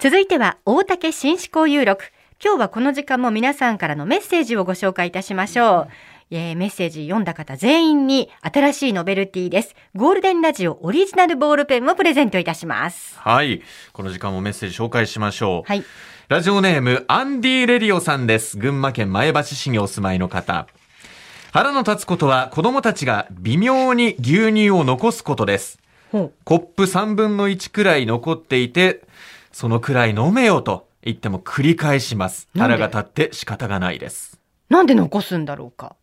続いては大竹新思考有録。今日はこの時間も皆さんからのメッセージをご紹介いたしましょう。メッセージ読んだ方全員に新しいノベルティです。ゴールデンラジオオリジナルボールペンもプレゼントいたします。 はい、この時間もメッセージ紹介しましょう。 はい、 ラジオネームアンディレディオさんです。群馬県前橋市にお住まいの方。腹の立つことは子供たちが微妙に牛乳を残すことです。コップ3分の1くらい残っていて、そのくらい飲めよと言っても繰り返します。腹が立って仕方がないです。 なんで残すんだろうか。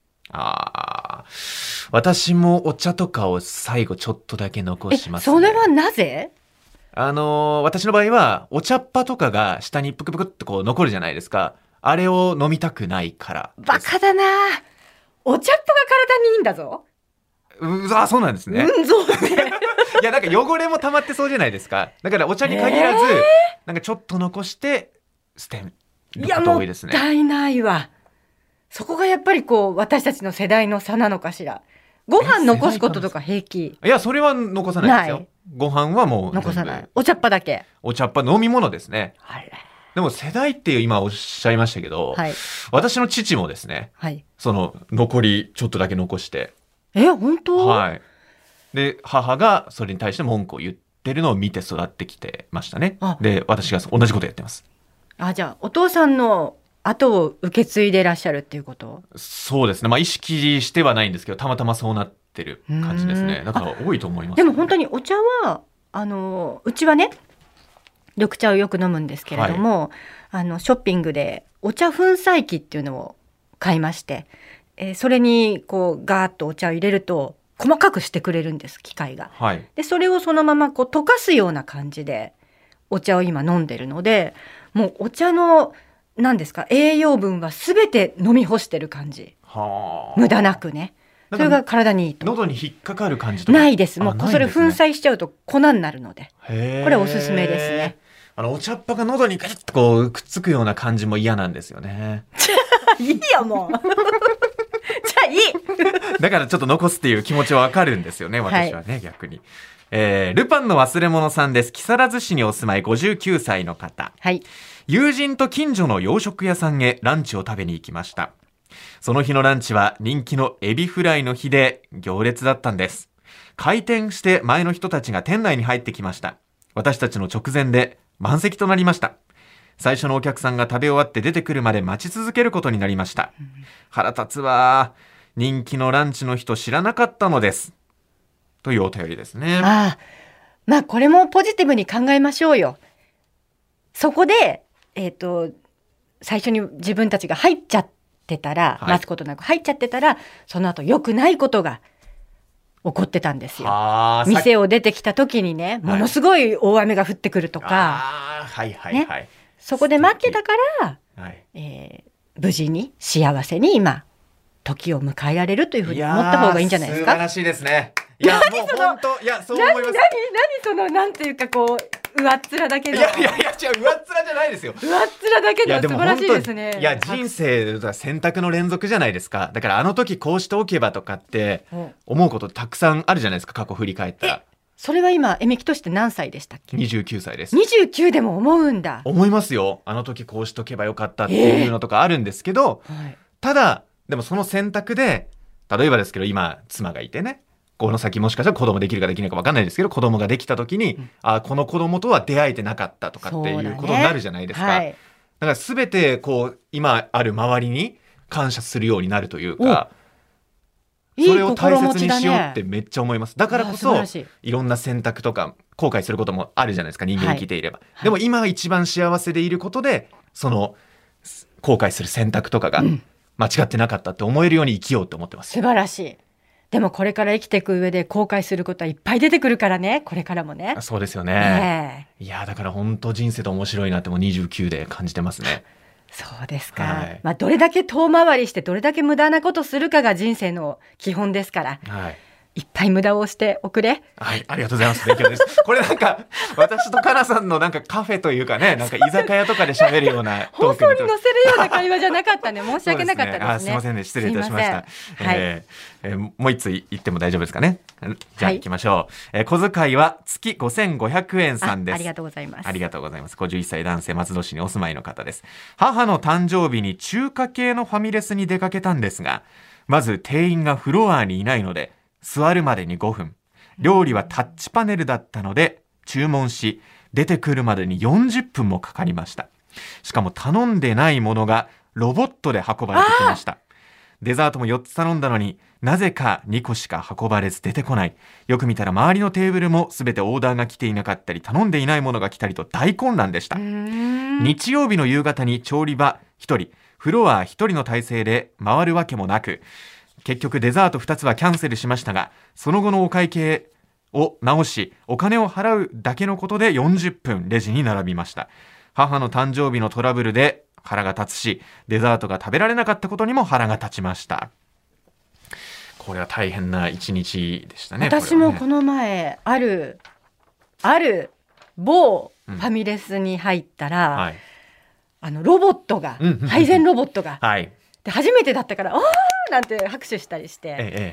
私もお茶とかを最後ちょっとだけ残しますね。 それはなぜ？ 私の場合はお茶っ葉とかが下にプクプクってこう残るじゃないですか。あれを飲みたくないからです。 バカだな。お茶っ葉が体にいいんだぞ。 そうなんですね。 そうね。 いや、なんか汚れも溜まってそうじゃないですか。だからお茶に限らず、なんかちょっと残して捨てること多いですね。 いや、もったいないわ。そこがやっぱり私たちの世代の差なのかしら。ご飯残すこととか平気？ いや、それは残さないですよ。ご飯はもう残さない。お茶っ葉だけ。 お茶っ葉飲み物ですね。でも世代って今おっしゃいましたけど、私の父もですね、その残りちょっとだけ残して。 本当？ はい。で、母がそれに対して文句を言ってるのを見て育ってきてましたね。で、私が同じことやってます。 じゃあお父さんの後を受け継いでらっしゃるっていうこと？ そうですね。意識してはないんですけど、たまたまそうなってる感じですね。だから多いと思います、 でも本当にお茶はうちはね、緑茶をよく飲むんですけれども、ショッピングでお茶粉砕機っていうのを買いまして、それにガーッとお茶を入れると細かくしてくれるんです、機械が。でそれをそのまま溶かすような感じでお茶を今飲んでるので、もうお茶の何ですか、栄養分は全て飲み干してる感じ。無駄なくね。それが体にいいと。 喉に引っかかる感じとかないです。もうそれ粉砕しちゃうと粉になるので、これおすすめですね。 お茶っ葉が喉にガチッとくっつくような感じも嫌なんですよね。 いいよもう。じゃあいい。 だからちょっと残すっていう気持ちはわかるんですよね、私はね、逆に。ルパンの忘れ物さんです。木更津市にお住まい59歳の方。友人と近所の洋食屋さんへランチを食べに行きました。その日のランチは人気のエビフライの日で行列だったんです。開店して前の人たちが店内に入ってきました。私たちの直前で満席となりました。最初のお客さんが食べ終わって出てくるまで待ち続けることになりました。腹立つわ。人気のランチの人知らなかったのです。というお便りですね。 これもポジティブに考えましょうよ。そこで最初に自分たちが入っちゃってたら、待つことなく入っちゃってたら、その後良くないことが起こってたんですよ。店を出てきた時にね、ものすごい大雨が降ってくるとか、そこで待ってたから、無事に幸せに今時を迎えられるというふうに思った方がいいんじゃないですか。 素晴らしいですね。いや、もう本当、いや、そう思います。 何その、なんていうか上っ面だけの。 違う、上っ面じゃないですよ。 上っ面だけの素晴らしいですね。 いや、人生は選択の連続じゃないですか。だからあの時こうしておけばとかって思うことたくさんあるじゃないですか、過去振り返ったら。 それは今、エミキとして何歳でしたっけ ？29歳です。 29でも思うんだ。 思いますよ。あの時こうしとけばよかったっていうのとかあるんですけど、ただ、でもその選択で、例えばですけど、今、妻がいてね、この先もしかしたら子供できるかできないか分かんないですけど、子供ができた時に、この子供とは出会えてなかったとかっていうことになるじゃないですか。だから全て今ある周りに感謝するようになるというか、それを大切にしようってめっちゃ思います。だからこそ、いろんな選択とか後悔することもあるじゃないですか、人間生きていれば。でも今一番幸せでいることで、その後悔する選択とかが間違ってなかったって思えるように生きようと思ってます。 素晴らしい。でもこれから生きていく上で後悔することはいっぱい出てくるからね、これからもね。 そうですよね。いや、だから本当人生と面白いなってもう29で感じてますね。 そうですか。どれだけ遠回りしてどれだけ無駄なことするかが人生の基本ですから。 いっぱい無駄をしておくれ。 はい、ありがとうございます。勉強です。これなんか私とかなさんのなんかカフェというかね、なんか居酒屋とかで喋るような放送に載せるような会話じゃなかったね。申し訳なかったですね。 すいませんね、失礼いたしました。もう一つ言っても大丈夫ですかね。じゃあ行きましょう。小遣いは月5500円さんです。 ありがとうございます。 ありがとうございます。51歳男性、松戸市にお住まいの方です。母の誕生日に中華系のファミレスに出かけたんですが、まず店員がフロアにいないので座るまでに5分、料理はタッチパネルだったので注文し、出てくるまでに40分もかかりました。しかも頼んでないものがロボットで運ばれてきました。デザートも4つ頼んだのになぜか2個しか運ばれず出てこない。よく見たら周りのテーブルも全てオーダーが来ていなかったり、頼んでいないものが来たりと大混乱でした。日曜日の夕方に調理場1人、フロア1人の体制で回るわけもなく、結局デザート2つはキャンセルしましたが、その後のお会計を直しお金を払うだけのことで40分レジに並びました。母の誕生日のトラブルで腹が立つし、デザートが食べられなかったことにも腹が立ちました。これは大変な一日でしたね。 私もこの前ある某ファミレスに入ったら、ロボットが、配膳ロボットが、で初めてだったから「あー!」なんて拍手したりして、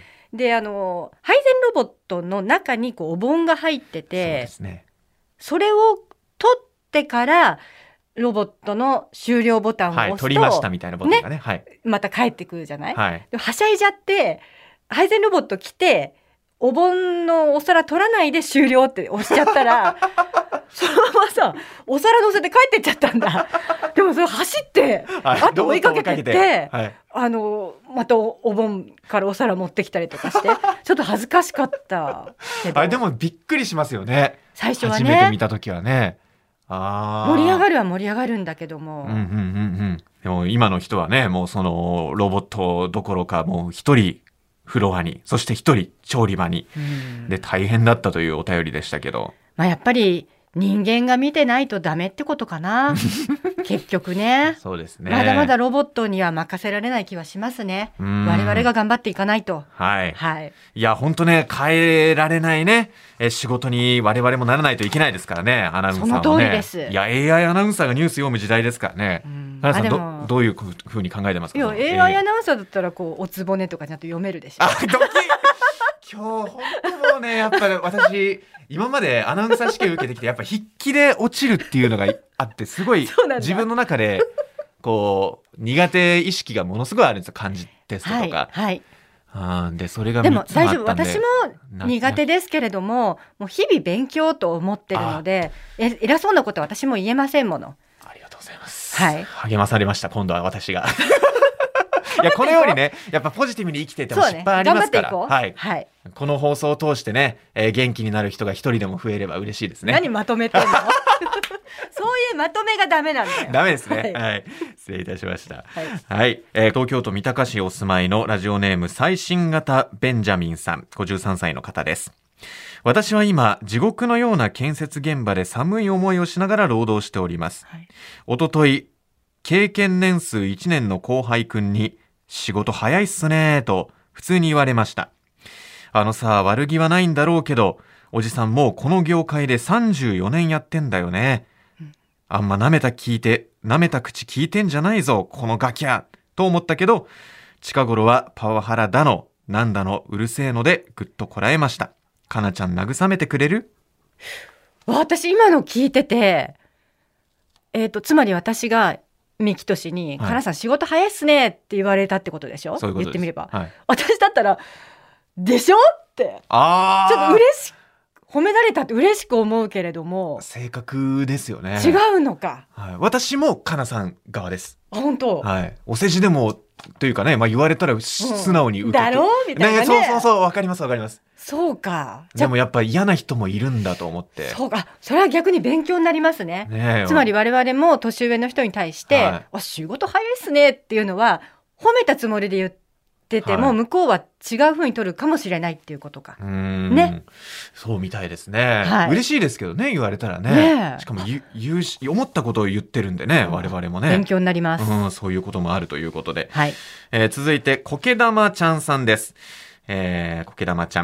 で配膳ロボットの中にこうお盆が入ってて、 それを取ってからロボットの終了ボタンを押すと、 取りましたみたいなボタンがね、 また帰ってくるじゃない、ではしゃいじゃって配膳ロボット来てお盆のお皿取らないで終了って押しちゃったらそのままさお皿乗せて帰ってっちゃったんだ。でもそれ走って、あと追いかけてって、またお盆からお皿持ってきたりとかしてちょっと恥ずかしかったけど。 でもびっくりしますよね、 最初はね。 初めて見た時はね。 盛り上がるは盛り上がるんだけども、 でも今の人はね、もうそのロボットどころかもう一人フロアに、そして一人調理場に、で大変だったというお便りでしたけど、 やっぱり人間が見てないとダメってことかな結局ね。 そうですね。 まだまだロボットには任せられない気はしますね。我々が頑張っていかないと。いや本当ね、変えられないね、仕事に我々もならないといけないですからね、アナウンサーはね。 その通りです。 いや AI アナウンサーがニュース読む時代ですからね。原さんどういうふうに考えてますか。 いや AI アナウンサーだったらこうおつぼねとかちゃんと読めるでしょ。 今日本当もうね、やっぱり私今までアナウンサー試験受けてきて、やっぱ筆記で落ちるっていうのがあって、すごい自分の中でこう苦手意識がものすごいあるんですよ、漢字テストとか。でそれが3つもあったんで。でも大丈夫、私も苦手ですけれども、もう日々勉強と思ってるので、偉そうなことは私も言えませんもの。 ありがとうございます。励まされました、今度は私が。いやこのようにね、やっぱポジティブに生きていても失敗ありますから、この放送を通してね、元気になる人が一人でも増えれば嬉しいですね。 何まとめてんのそういうまとめがダメなんだよ。 ダメですね。失礼いたしました。東京都三鷹市お住まいのラジオネーム最新型ベンジャミンさん、53歳の方です。私は今地獄のような建設現場で寒い思いをしながら労働しております。おととい経験年数1年の後輩くんに仕事早いっすねと普通に言われました。悪気はないんだろうけど、おじさんもうこの業界で34年やってんだよね。あんま舐めた口聞いてんじゃないぞこのガキャと思ったけど、近頃はパワハラだのなんだのうるせえのでぐっとこらえました。かなちゃん慰めてくれる？ 私今の聞いてて、つまり私がミキトシに、かなさん仕事早いっすねって言われたってことでしょ。 そういうことです。 言ってみれば、私だったらでしょってちょっと嬉し褒められたって嬉しく思うけれども、 性格ですよね。 違うのか。 私もかなさん側です。 本当。 お世辞でもというかね、言われたら素直に受けて、 だろうみたいなね。 そうわかります。 そうか。 でもやっぱ嫌な人もいるんだと思って。 そうか。それは逆に勉強になりますね。つまり我々も年上の人に対して、仕事早いっすねっていうのは褒めたつもりで言ってても、向こうは違う風に取るかもしれないっていうことか。ね。 そうみたいですね。嬉しいですけどね、言われたらね。しかも思ったことを言ってるんでね、我々もね。 勉強になります。 そういうこともあるということで。続いて、苔玉ちゃんさんです。苔玉ちゃん。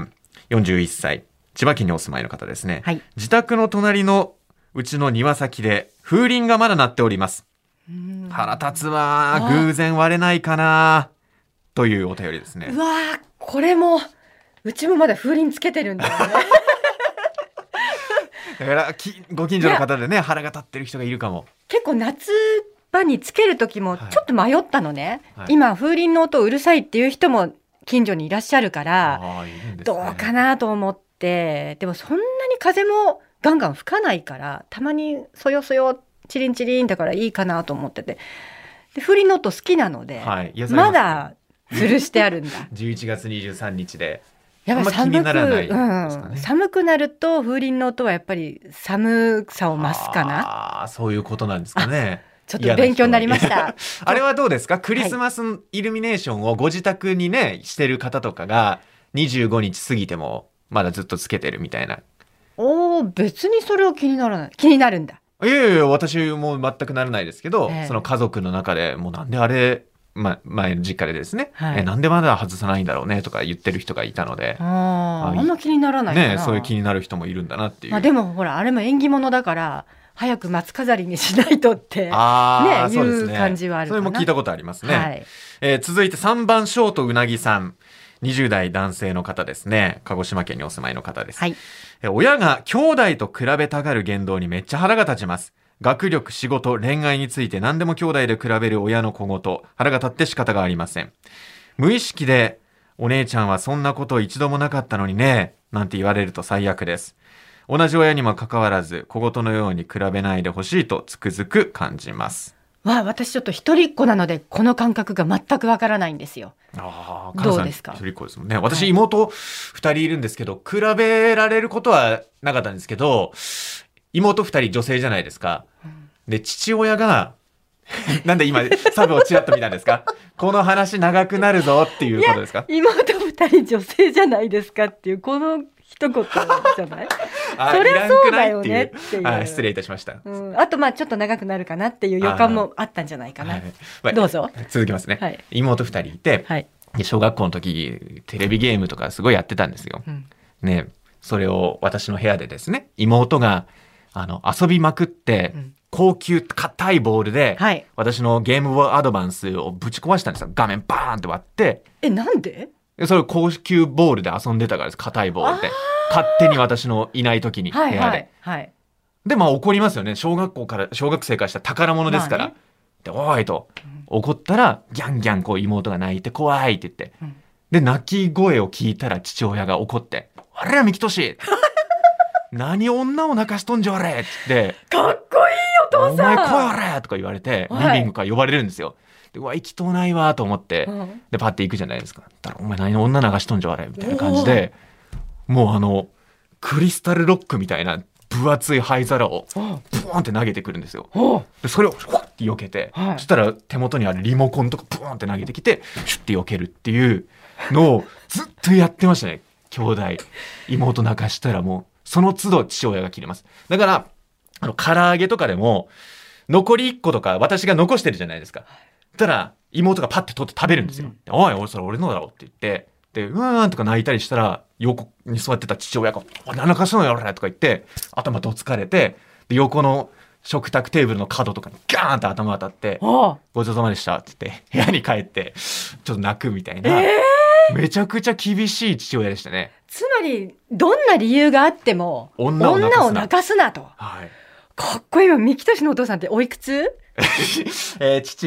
41歳、千葉県にお住まいの方ですね。 はい、 自宅の隣のうちの庭先で風鈴がまだ鳴っております。腹立つわ、偶然割れないかなというお便りですね。 うわー、これもうちもまだ風鈴つけてるんだよね。 だからご近所の方でね、腹が立ってる人がいるかも。 結構夏場につける時もちょっと迷ったのね、 はい、 今風鈴の音うるさいっていう人も近所にいらっしゃるから、 いいんですね、 どうかなと思って。でもそんなに風もガンガン吹かないから、たまにそよそよチリンチリンだからいいかなと思ってて、で風鈴の音好きなので、 はい、 まだ吊るしてあるんだ。 11月23日でやっぱり気にならないですかね。 寒くなると風鈴の音はやっぱり寒さを増すかな。 そういうことなんですかね。 ちょっと勉強になりました。 あれはどうですか？クリスマスイルミネーションをご自宅にねしてる方とかが25日過ぎてもまだずっとつけてるみたいな。 別にそれは気にならない。気になるんだ。 いやいや、私も全くならないですけど、その家族の中でもうなんであれ、前の実家でですね、はい、なんでまだ外さないんだろうねとか言ってる人がいたので、 あんま気にならないかな、 ね、そういう気になる人もいるんだなっていう。 でもほらあれも縁起物だから早く松飾りにしないとってね、いう感じはあるかな。 それも聞いたことありますね。 はい、 続いて3番ショートうなぎさん、20代男性の方ですね。鹿児島県にお住まいの方です。 はい、 親が兄弟と比べたがる言動にめっちゃ腹が立ちます。学力、仕事、恋愛について何でも兄弟で比べる親の小言、腹が立って仕方がありません。無意識でお姉ちゃんはそんなこと一度もなかったのにね、なんて言われると最悪です。同じ親にもかかわらず小言のように比べないでほしいとつくづく感じます。 私ちょっと一人っ子なのでこの感覚が全くわからないんですよ。どうですか？ 一人っ子ですもんね。私、妹2人いるんですけど、比べられることはなかったんですけど、妹2人女性じゃないですか。で、父親がなんで今サブをチラッと見たんですか？この話長くなるぞっていうことですか？ 妹2人女性じゃないですかっていうこの一言じゃない？そりゃそうだよねっていう。 失礼いたしました。 あとちょっと長くなるかなっていう予感もあったんじゃないかな。どうぞ。 続きますね。 はい、 妹2人いて、はい、小学校の時テレビゲームとかすごいやってたんですよ。ね、それを私の部屋でですね、妹が遊びまくって、高級硬いボールで、はい、私のゲームボーイアドバンスをぶち壊したんですよ。画面バーンって割って。 なんで？ それ高級ボールで遊んでたからです。硬いボールで勝手に私のいない時に部屋で、はいはい、で怒りますよね。小学生からしたら宝物ですから、でおいと怒ったらギャンギャンこう妹が泣いて怖いって言って、で泣き声を聞いたら父親が怒って、あれはミキトシ何女を泣かしとんじゃおれって言って、 かっこいいお父さん、 お前来いおれとか言われて、リビングから呼ばれるんですよ。でうわ息とないわと思って、でパッて行くじゃないですか。だからお前何女流しとんじゃおれみたいな感じで、もうクリスタルロックみたいな分厚い灰皿をポーンって投げてくるんですよ。でそれをフォッて避けて、そしたら手元にあるリモコンとかポーンって投げてきてシュッて避けるっていうのをずっとやってましたね。兄弟妹泣かしたらもうその都度父親が切れます。だから唐揚げとかでも残り1個とか私が残してるじゃないですか。たら妹がパッて取って食べるんですよ。おいそれ俺のだろって言ってでうーんとか泣いたりしたら横に座ってた父親が何泣かすのよ俺とか言って頭どつかれて、で横の食卓テーブルの角とかにガーンって頭当たってごちそうさまでしたって言って部屋に帰ってちょっと泣くみたいな、めちゃくちゃ厳しい父親でしたね。 つまりどんな理由があっても女を泣かすなと、はい、かっこいいわ。三木俊のお父さんっておいくつ？ 父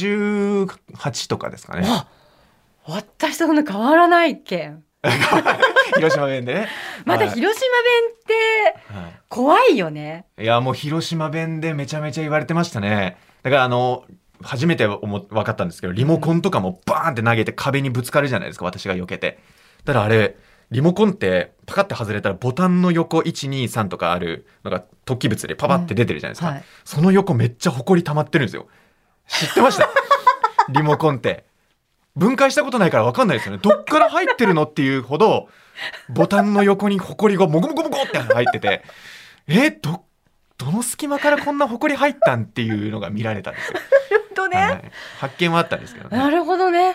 58とかですかね。 私とそんな変わらないけん。 広島弁でね。 また広島弁って怖いよね。 いやもう広島弁でめちゃめちゃ言われてましたね。だから初めて分かったんですけど、リモコンとかもバーンって投げて壁にぶつかるじゃないですか、私が避けて。ただあれリモコンってパカッて外れたらボタンの横 1,2,3 とかあるのが突起物でパパって出てるじゃないですか、はい、その横めっちゃホコリ溜まってるんですよ。知ってました？リモコンって分解したことないから分かんないですよね。どっから入ってるのっていうほどボタンの横にホコリがモコモコモコって入っててどの隙間からこんなホコリ入ったんっていうのが見られたんですよ。 なるほどね、 はい、発見はあったんですけどね。 なるほどね。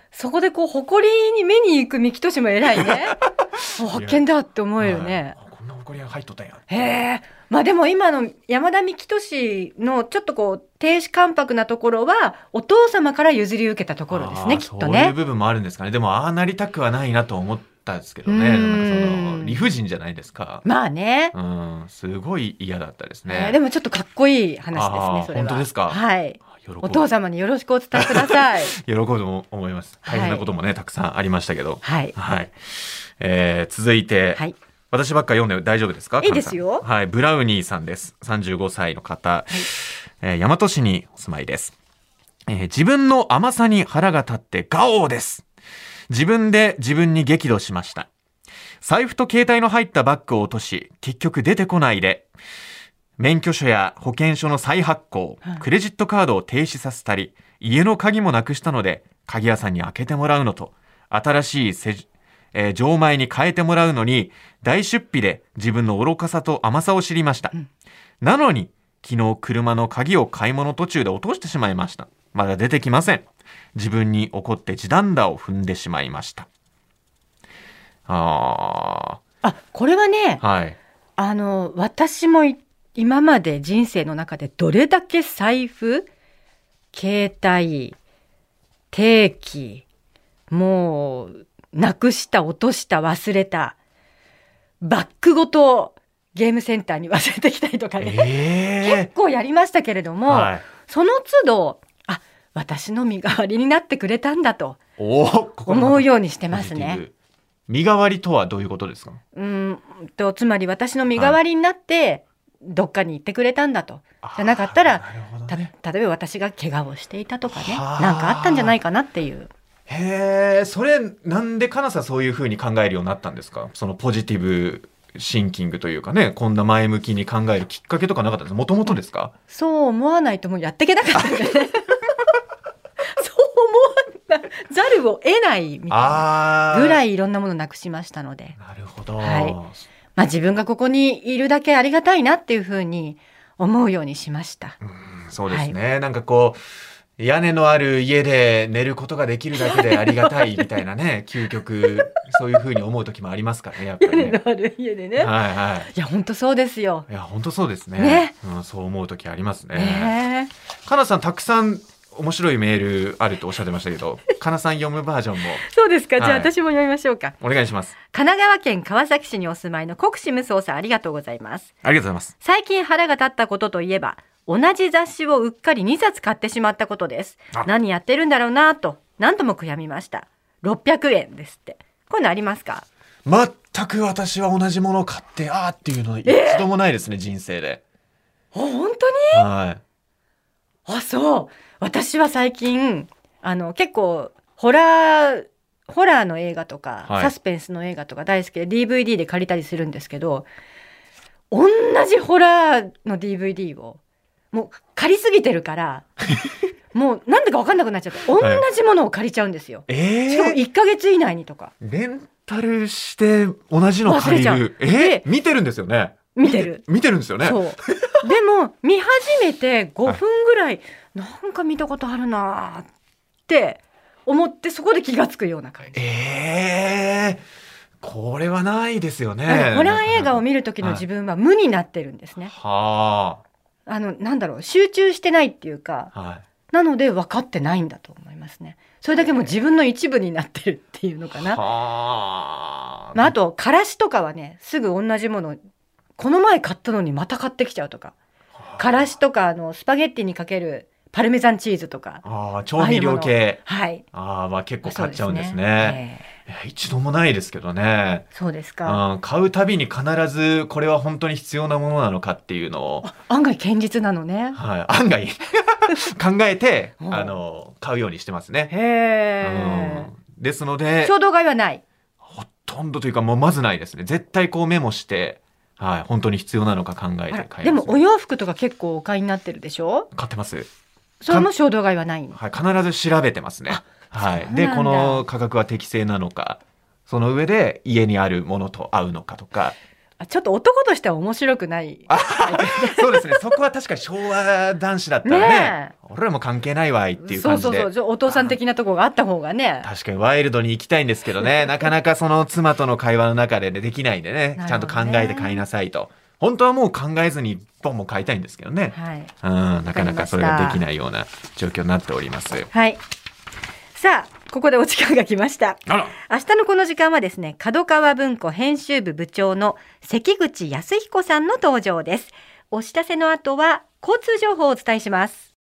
そこでこう誇りに目に行く三木俊も偉いね発見だって思えるね。 こんな誇りが入っとったんや。 へえ。まあでも今の山田三木俊のちょっとこう亭主関白なところはお父様から譲り受けたところですね、きっとね。 そういう部分もあるんですかね。でもああなりたくはないなと思ったんですけどね。なんかその理不尽じゃないですか。 まあね。 すごい嫌だったですね。 でもちょっとかっこいい話ですね、それは。 本当ですか。 はい。お父様によろしくお伝えください。 喜ぶと思います。大変なこともね、たくさんありましたけど。 はい。 はい。続いて、はい、私ばっか読んで大丈夫ですか？ いいですよ。 はい。ブラウニーさんです。35歳の方。はい、大和市にお住まいです。自分の甘さに腹が立ってガオーです。自分で自分に激怒しました。財布と携帯の入ったバッグを落とし、結局出てこないで、免許証や保険証の再発行、クレジットカードを停止させたり、家の鍵もなくしたので、鍵屋さんに開けてもらうのと、新しい錠前に変えてもらうのに、大出費で自分の愚かさと甘さを知りました。なのに、昨日車の鍵を買い物途中で落としてしまいました。まだ出てきません。自分に怒って地団打を踏んでしまいました。 これはね、 はい、 私も今まで人生の中でどれだけ財布、携帯、定期、もうなくした、落とした、忘れた、バッグごとゲームセンターに忘れてきたりとかね、結構やりましたけれども、はい、その都度私の身代わりになってくれたんだと思うようにしてますね。 身代わりとはどういうことですか？ つまり私の身代わりになってどっかに行ってくれたんだと、じゃなかったら、例えば私が怪我をしていたとかね、なんかあったんじゃないかなっていう。 へえ、それなんでかなさそういうふうに考えるようになったんですか？そのポジティブシンキングというかね、こんな前向きに考えるきっかけとかなかったんですか？もともとですか？ そう思わないともうやっていけなかったんでそう思わざるを得ないみたいなぐらいいろんなものなくしましたので。 なるほど。 はい。自分がここにいるだけありがたいなっていうふうに思うようにしました。 そうですね。はい、なんかこう屋根のある家で寝ることができるだけでありがたいみたいなね、究極そういうふうに思う時もありますからね、やっぱりね。 屋根のある家でね。はいはい。いや本当そうですよ。 いや本当そうですね。そう思う時ありますね。かなさんたくさん面白いメールあるとおっしゃってましたけど、かなさん読むバージョンも。 そうですか。じゃあ私も読みましょうか。 お願いします。 神奈川県川崎市にお住まいの国士無双さん、ありがとうございます。 ありがとうございます。 最近腹が立ったことといえば、同じ雑誌をうっかり2冊買ってしまったことです。何やってるんだろうなと何度も悔やみました。600円ですって。こういうのありますか？ 全く私は同じものを買ってっていうのは一度もないですね、人生で。 本当に？ はい。 そう。私は最近結構ホラーの映画とか、サスペンスの映画とか大好きで DVD で借りたりするんですけど、同じホラーの DVD をもう借りすぎてるからもうなんでか分かんなくなっちゃって同じものを借りちゃうんですよ。しかも1ヶ月以内にとか。 レンタルして同じの借りる。見てるんですよね。見てるんですよね。 そうでも見始めて5分ぐらい、なんか見たことあるなって思ってそこで気がつくような感じ。 これはないですよね。 ホラー映画を見る時の自分は無になってるんですね。なんだろう、集中してないっていうか、なので分かってないんだと思いますね。それだけもう自分の一部になってるっていうのかな。あとからしとかはね、すぐ同じものこの前買ったのにまた買ってきちゃうとか、からしとかスパゲッティにかけるパルメザンチーズとか、 調味料系。 はい。 結構買っちゃうんですね。一度もないですけどね。 そうですか。 買うたびに必ずこれは本当に必要なものなのかっていうのを案外堅実なのね。 案外考えて買うようにしてますね。ですので衝動買いはない。 ほとんどというかもうまずないですね。絶対こうメモして、本当に必要なのか考えて買います。 でもお洋服とか結構お買いになってるでしょ？ 買ってます。 それも衝動買いはない。 必ず調べてますね。でこの価格は適正なのか、その上で家にあるものと合うのかとか。 ちょっと男としては面白くないそうですね、そこは確かに昭和男子だったら ね俺らも関係ないわいっていう感じで、 そうお父さん的なところがあった方がね、 確かにワイルドに行きたいんですけどねなかなかその妻との会話の中で、ね、できないんでね、ちゃんと考えて買いなさいと。本当はもう考えずにボンも買いたいんですけどね、なかなかそれができないような状況になっております。 はい、さあここでお時間が来ました。明日のこの時間はですね、角川文庫編集部部長の関口康彦さんの登場です。お知らせの後は交通情報をお伝えします。